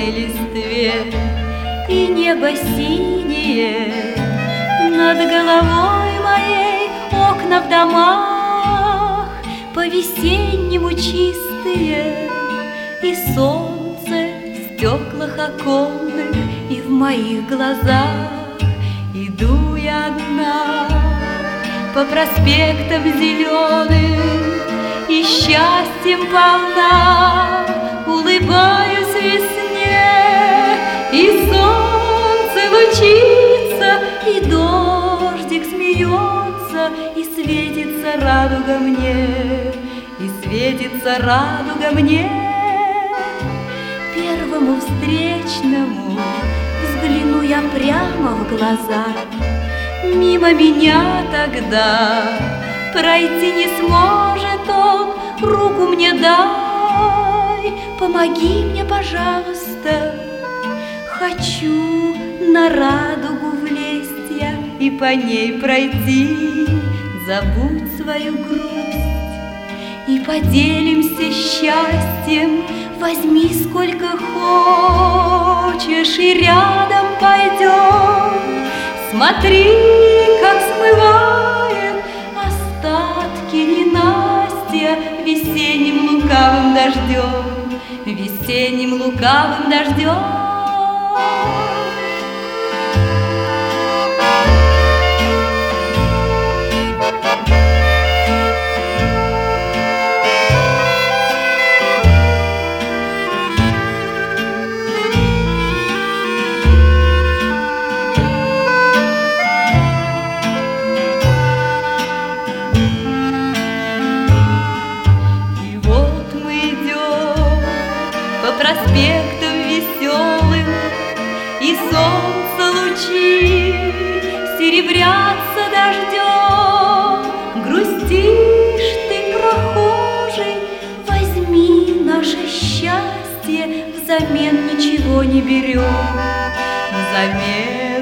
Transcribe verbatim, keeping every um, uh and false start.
зеленой листве, и небо синее над головой моей, окна в домах по-весеннему чистые, и солнце в стеклах оконных, и в моих глазах. Иду я одна по проспектам зеленым, и счастьем полна, улыбаюсь весне, и солнце лучится, и дождик смеется, и светится радуга мне, и светится радуга мне. Первому встречному взгляну я прямо в глаза, мимо меня тогда пройти не сможет он, руку мне дай, помоги мне, пожалуйста. Хочу на радугу влезть я и по ней пройти, забудь свою грусть и поделимся счастьем. Возьми сколько хочешь и рядом пойдем. Смотри, как смывает остатки ненастья весенним лукавым дождем, весенним лукавым дождем. Проспектом веселым, и солнце лучи серебрятся дождем. Грустишь ты, прохожий, возьми наше счастье, взамен ничего не берем, взамен